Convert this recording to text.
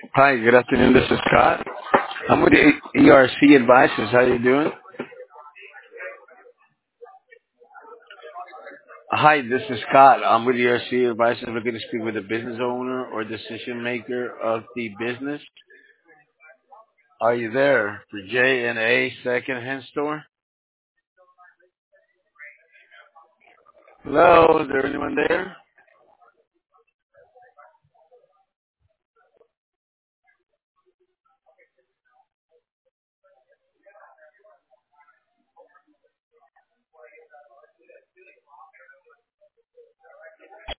Hi, good afternoon. This is Scott. I'm with the ERC Advisors. How you doing? Hi, this is Scott. I'm with the ERC Advisors. Looking to speak with the business owner or decision maker of the business. Are you there for J and A Secondhand Store? Hello, is there anyone there?